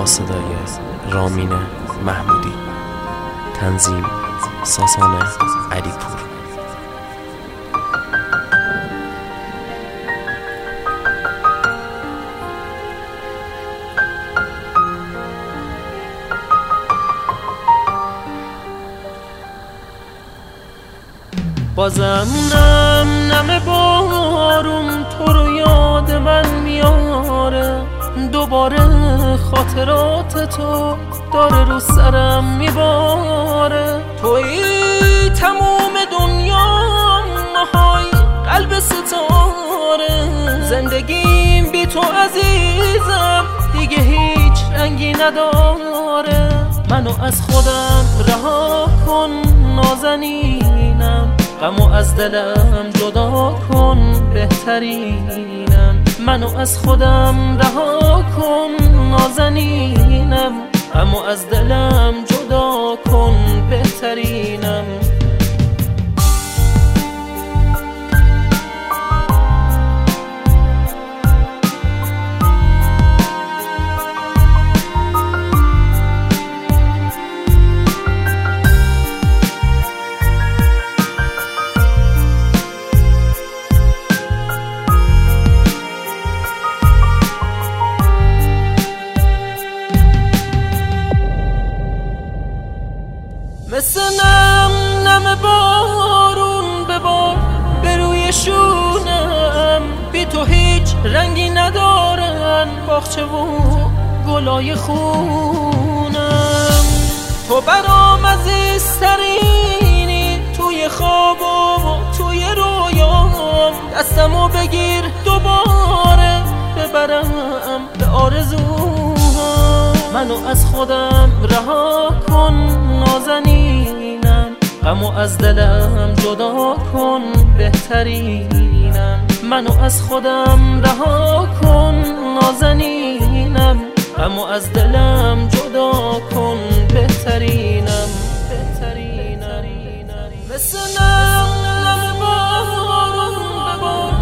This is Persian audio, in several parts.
با صدای رامین محمودی. تنظیم ساسان علیپور. بازم نم بارون تو رو یاد من میاره، دوباره خاطرات تو داره رو سرم میباره. توی تموم دنیا های قلب ستاره، زندگیم بی تو عزیزم دیگه هیچ رنگی نداره. منو از خودم رها کن نازنینم، غمو از دلم جدا کن بهترینم. منو از خودم رها کن نازنینم، غمو از دلم جدا کن بهترینم. مثل نم بارون ببار به روی شونم، بی تو هیچ رنگی ندارن باغچه و گلای خونم. تو برام عزیزترینی توی خواب و توی رویام، دستمو بگیر دوباره ببرم به آرزوام. منو از خودم رها کن نازنینم، غمو از دلم جدا کن بهترینم. منو از خودم رها کن نازنینم، غمو از دلم جدا کن بهترینم. مثل نم بارون ببار،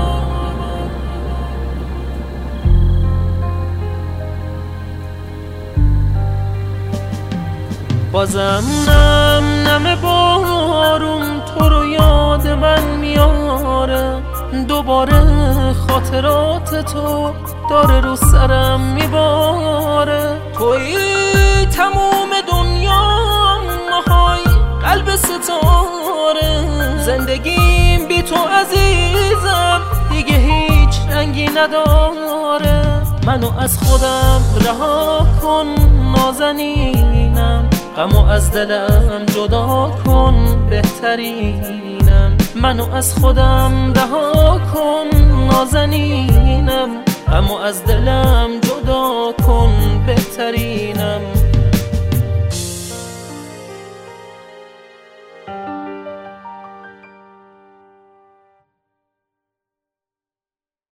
بازم نم بارون تو رو یاد من میاره، دوباره خاطرات تو داره رو سرم میباره. توی تموم دنیا های قلب ستاره، زندگیم بی تو عزیزم دیگه هیچ رنگی نداره. منو از خودم رها کن نازنینم، غمو از دلم جدا کن بهترینم. منو از خودم رها کن نازنینم، غمو از دلم جدا کن بهترینم.